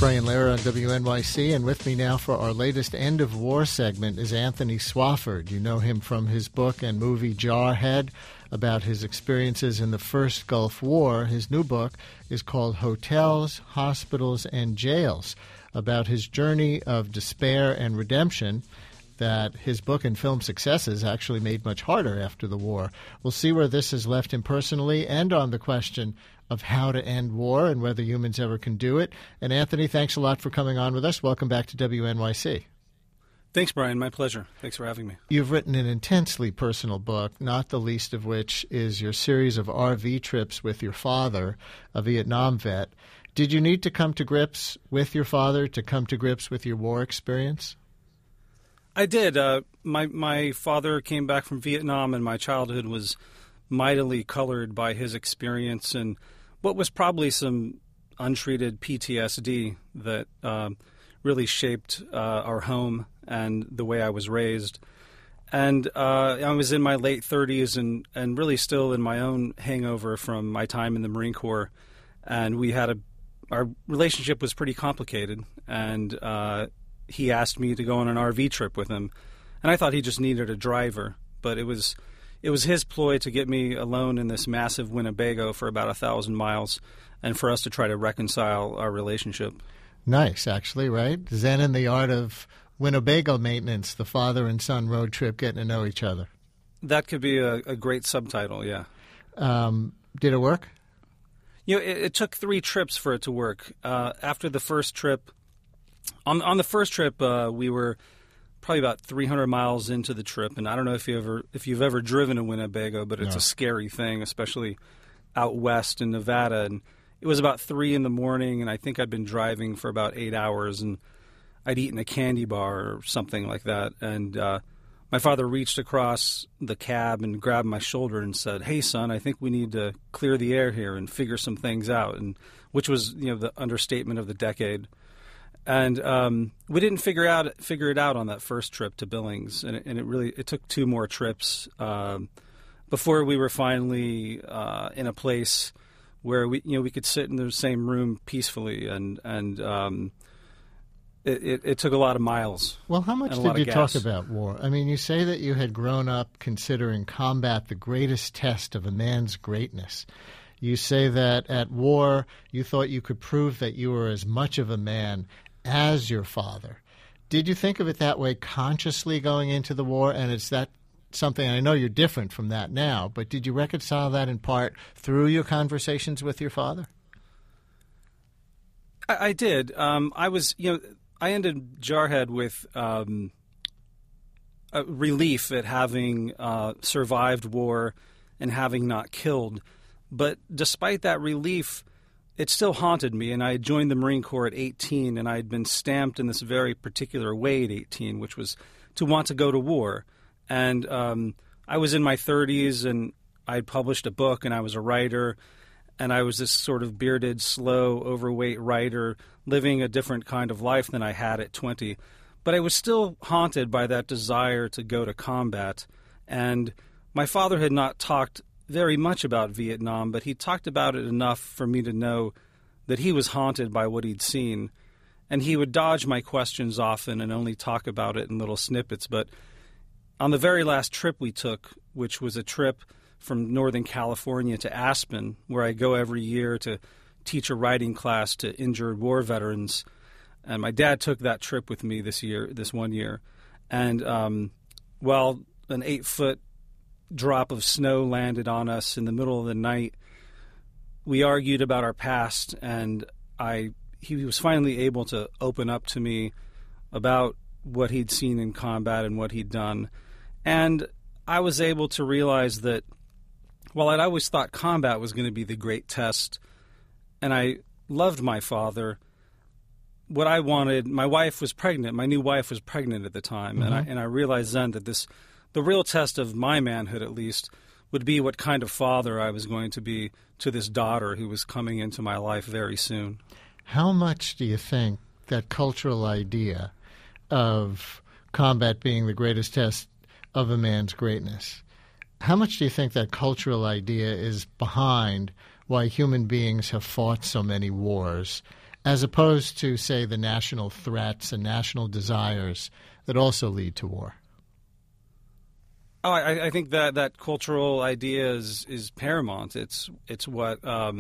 Brian Lehrer on WNYC, and with me now for our latest End of War segment is Anthony Swafford. You know him from his book and movie Jarhead about his experiences in the first Gulf War. His new book is called Hotels, Hospitals, and Jails, about his journey of despair and redemption that his book and film successes actually made much harder after the war. We'll see where this has left him personally and on the question of how to end war and whether humans ever can do it. And Anthony, thanks a lot for coming on with us. Welcome back to WNYC. Thanks, Brian. My pleasure. Thanks for having me. You've written an intensely personal book, not the least of which is your series of RV trips with your father, a Vietnam vet. Did you need to come to grips with your father to come to grips with your war experience? I did. My father came back from Vietnam, and my childhood was mightily colored by his experience and what was probably some untreated PTSD that really shaped our home and the way I was raised. And I was in my late 30s and really still in my own hangover from my time in the Marine Corps. And our relationship was pretty complicated. And he asked me to go on an RV trip with him. And I thought he just needed a driver. But it was his ploy to get me alone in this massive Winnebago for about 1,000 miles and for us to try to reconcile our relationship. Nice, actually, right? Zen in the art of Winnebago maintenance, the father and son road trip, getting to know each other. That could be a great subtitle, yeah. Did it work? You know, it took 3 trips for it to work. After the first trip, on the first trip, we were probably about 300 miles into the trip, and I don't know if you've ever driven a Winnebago, but it's a scary thing, especially out west in Nevada. And it was about 3 in the morning, and I think I'd been driving for about 8 hours, and I'd eaten a candy bar or something like that. And my father reached across the cab and grabbed my shoulder and said, "Hey, son, I think we need to clear the air here and figure some things out," and which was the understatement of the decade. And we didn't figure it out on that first trip to Billings, and it took 2 more trips before we were finally in a place where we could sit in the same room peacefully, and it took a lot of miles. Well, how much did you talk about war? I mean, you say that you had grown up considering combat the greatest test of a man's greatness. You say that at war you thought you could prove that you were as much of a man as your father. Did you think of it that way consciously going into the war? And is that something, I know you're different from that now, but did you reconcile that in part through your conversations with your father? I did. I ended Jarhead with a relief at having survived war and having not killed. But despite that relief, it still haunted me, and I had joined the Marine Corps at 18, and I had been stamped in this very particular way at 18, which was to want to go to war. And I was in my 30s, and I had published a book, and I was a writer, and I was this sort of bearded, slow, overweight writer living a different kind of life than I had at 20. But I was still haunted by that desire to go to combat. And my father had not talked very much about Vietnam, but he talked about it enough for me to know that he was haunted by what he'd seen. And he would dodge my questions often and only talk about it in little snippets. But on the very last trip we took, which was a trip from Northern California to Aspen, where I go every year to teach a writing class to injured war veterans, and my dad took that trip with me this 1 year. And while an 8-foot drop of snow landed on us in the middle of the night, we argued about our past, and he was finally able to open up to me about what he'd seen in combat and what he'd done. And I was able to realize that while I'd always thought combat was going to be the great test, and I loved my father, what I wanted, my wife was pregnant. My new wife was pregnant at the time, and I realized then that the real test of my manhood, at least, would be what kind of father I was going to be to this daughter who was coming into my life very soon. How much do you think that cultural idea of combat being the greatest test of a man's greatness, how much do you think that cultural idea is behind why human beings have fought so many wars as opposed to, say, the national threats and national desires that also lead to war? Oh, I think that cultural idea is paramount. It's what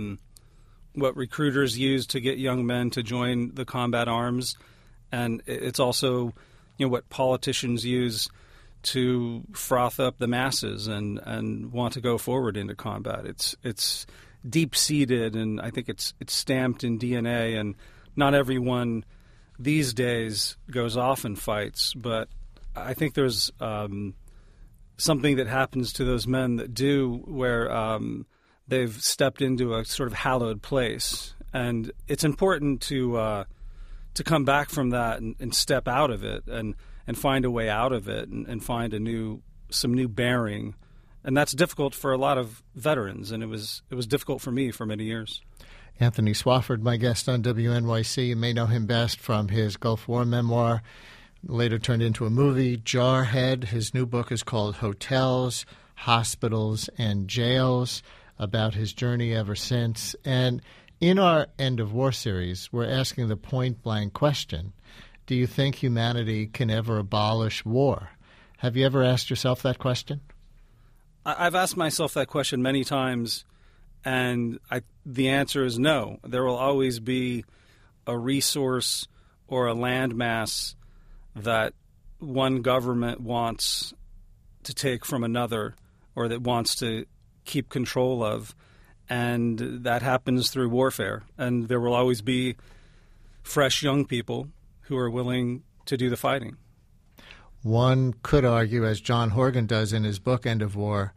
recruiters use to get young men to join the combat arms, and it's also what politicians use to froth up the masses and want to go forward into combat. It's deep seated, and I think it's stamped in DNA. And not everyone these days goes off and fights, but I think there's something that happens to those men that do, where they've stepped into a sort of hallowed place, and it's important to come back from that and step out of it and find a way out of it and find some new bearing. And that's difficult for a lot of veterans, and it was difficult for me for many years. Anthony Swafford, my guest on WNYC. You may know him best from his Gulf War memoir, later turned into a movie, Jarhead. His new book is called Hotels, Hospitals, and Jails, about his journey ever since. And in our End of War series, we're asking the point-blank question, do you think humanity can ever abolish war? Have you ever asked yourself that question? I've asked myself that question many times, and the answer is no. There will always be a resource or a landmass that one government wants to take from another, or that wants to keep control of, and that happens through warfare. And there will always be fresh young people who are willing to do the fighting. One could argue, as John Horgan does in his book End of War,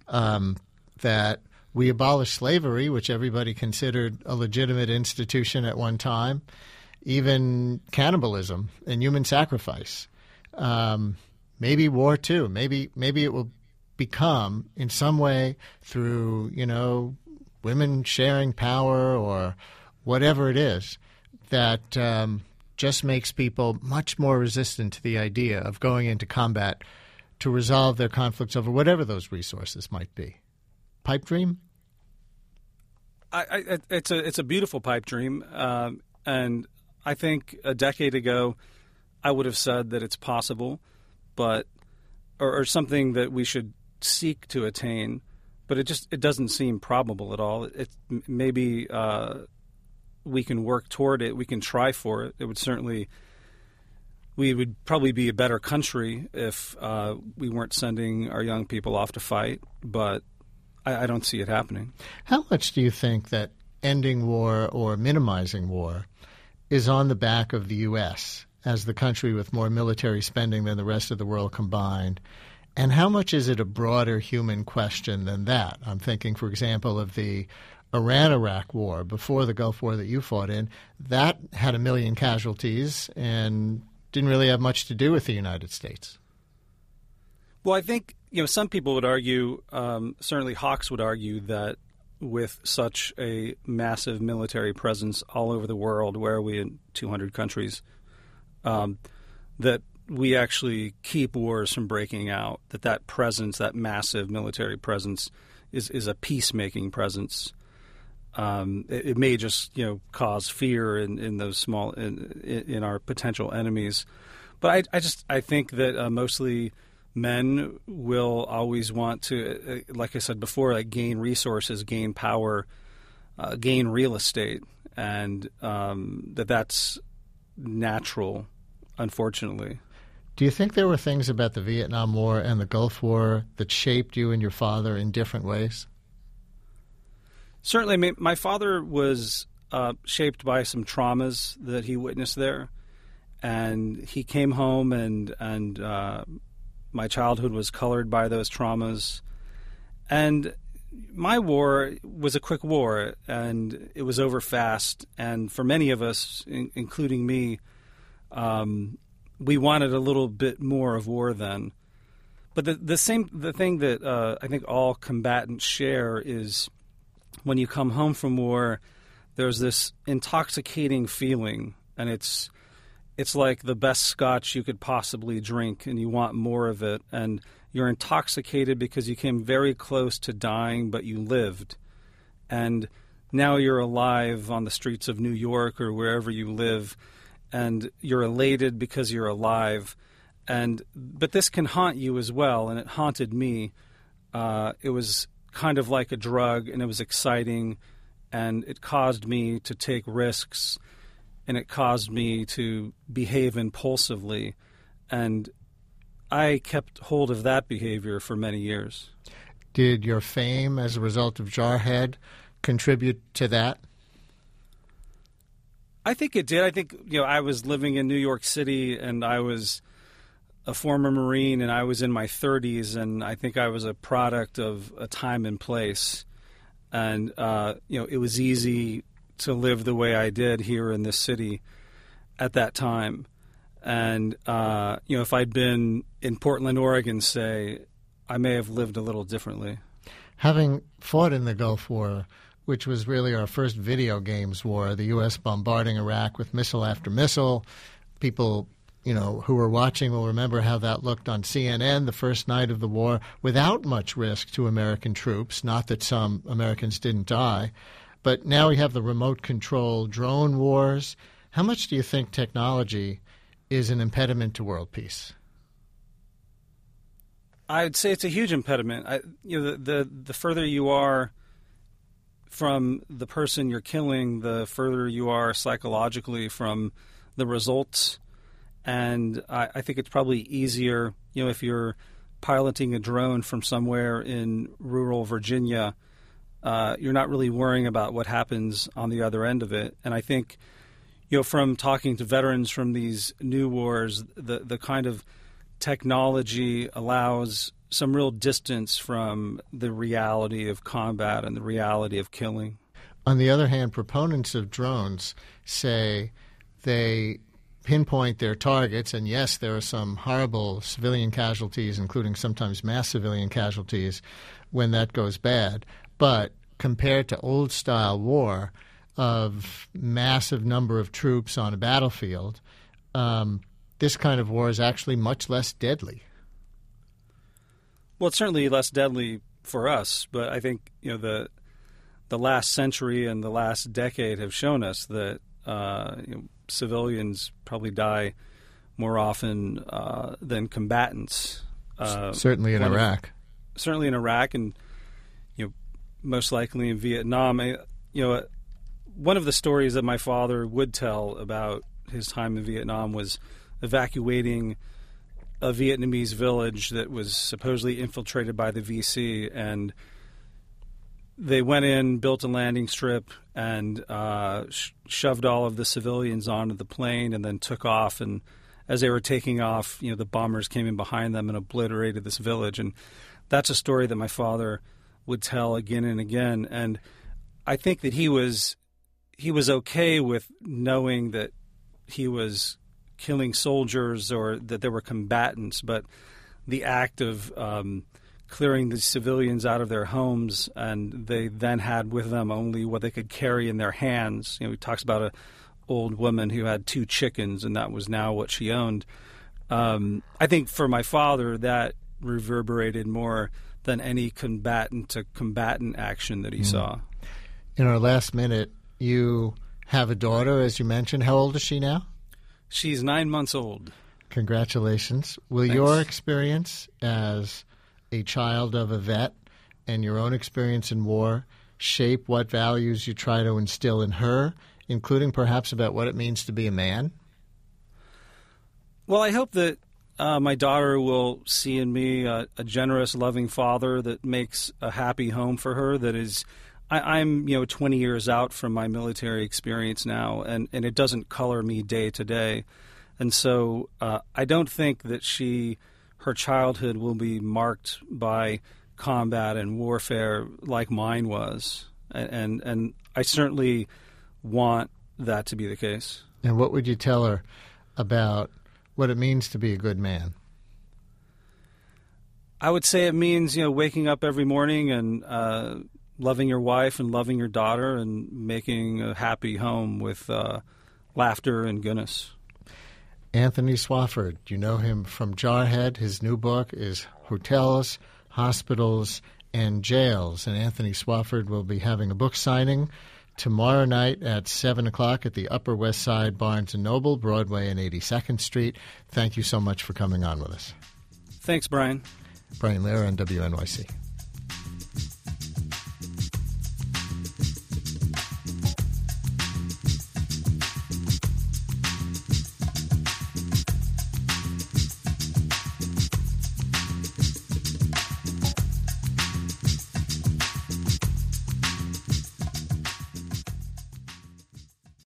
that we abolished slavery, which everybody considered a legitimate institution at one time, even cannibalism and human sacrifice. Maybe war too. Maybe it will become, in some way, through women sharing power or whatever it is, that just makes people much more resistant to the idea of going into combat to resolve their conflicts over whatever those resources might be. Pipe dream? It's a beautiful pipe dream, and I think a decade ago I would have said that it's possible, but or something that we should seek to attain, but it doesn't seem probable at all. Maybe we can work toward it. We can try for it. We would probably be a better country if we weren't sending our young people off to fight, but I don't see it happening. How much do you think that ending war or minimizing war is on the back of the U.S. as the country with more military spending than the rest of the world combined? And how much is it a broader human question than that? I'm thinking, for example, of the Iran-Iraq war before the Gulf War that you fought in. That had 1 million casualties and didn't really have much to do with the United States. Well, I think some people would argue, certainly Hawks would argue, that with such a massive military presence all over the world, where are we in 200 countries, that we actually keep wars from breaking out, that presence, that massive military presence is a peacemaking presence. It may just cause fear in those small in our potential enemies, but I think that mostly men will always want to, like I said before, gain resources, gain power, gain real estate, and that's natural, unfortunately. Do you think there were things about the Vietnam War and the Gulf War that shaped you and your father in different ways? Certainly. My father was shaped by some traumas that he witnessed there, and he came home and my childhood was colored by those traumas. And my war was a quick war, and it was over fast. And for many of us, including me, we wanted a little bit more of war then. But the thing that I think all combatants share is when you come home from war, there's this intoxicating feeling, and it's like the best scotch you could possibly drink, and you want more of it, and you're intoxicated because you came very close to dying, but you lived. And now you're alive on the streets of New York or wherever you live, and you're elated because you're alive. But this can haunt you as well, and it haunted me. It was kind of like a drug, and it was exciting, and it caused me to take risks, and it caused me to behave impulsively. And I kept hold of that behavior for many years. Did your fame as a result of Jarhead contribute to that? I think it did. I think, I was living in New York City, and I was a former Marine, and I was in my 30s, and I think I was a product of a time and place. And, it was easy to live the way I did here in this city at that time. And, if I'd been in Portland, Oregon, say, I may have lived a little differently. Having fought in the Gulf War, which was really our first video games war, the U.S. bombarding Iraq with missile after missile, people who were watching will remember how that looked on CNN the first night of the war without much risk to American troops, not that some Americans didn't die. But now we have the remote control drone wars. How much do you think technology is an impediment to world peace? I'd say it's a huge impediment. The further you are from the person you're killing, the further you are psychologically from the results. And I think it's probably easier, if you're piloting a drone from somewhere in rural Virginia, you're not really worrying about what happens on the other end of it. And I think, from talking to veterans from these new wars, the kind of technology allows some real distance from the reality of combat and the reality of killing. On the other hand, proponents of drones say they pinpoint their targets, and yes, there are some horrible civilian casualties, including sometimes mass civilian casualties, when that goes bad. But compared to old-style war of massive number of troops on a battlefield, this kind of war is actually much less deadly. Well, it's certainly less deadly for us, but I think the last century and the last decade have shown us that civilians probably die more often than combatants. Certainly in Iraq. Certainly in Iraq, and most likely in Vietnam. One of the stories that my father would tell about his time in Vietnam was evacuating a Vietnamese village that was supposedly infiltrated by the VC, and they went in, built a landing strip, and shoved all of the civilians onto the plane and then took off. And as they were taking off, the bombers came in behind them and obliterated this village. And that's a story that my father would tell again and again. And I think that he was okay with knowing that he was killing soldiers or that there were combatants, but the act of clearing the civilians out of their homes, and they then had with them only what they could carry in their hands. He talks about an old woman who had 2 chickens, and that was now what she owned. I think for my father, that reverberated more than any combatant-to-combatant action that he saw. In our last minute, you have a daughter, as you mentioned. How old is she now? She's 9 months old. Congratulations. Will Thanks. Your experience as a child of a vet and your own experience in war shape what values you try to instill in her, including perhaps about what it means to be a man? Well, I hope that my daughter will see in me a generous, loving father that makes a happy home for her. That is, I'm 20 years out from my military experience now, and it doesn't color me day to day. And so I don't think that her childhood will be marked by combat and warfare like mine was. And I certainly want that to be the case. And what would you tell her about what it means to be a good man? I would say it means, waking up every morning and loving your wife and loving your daughter and making a happy home with laughter and goodness. Anthony Swafford, you know him from Jarhead. His new book is Hotels, Hospitals, and Jails. And Anthony Swafford will be having a book signing tomorrow night at 7 o'clock at the Upper West Side Barnes & Noble, Broadway and 82nd Street. Thank you so much for coming on with us. Thanks, Brian. Brian Lehrer on WNYC.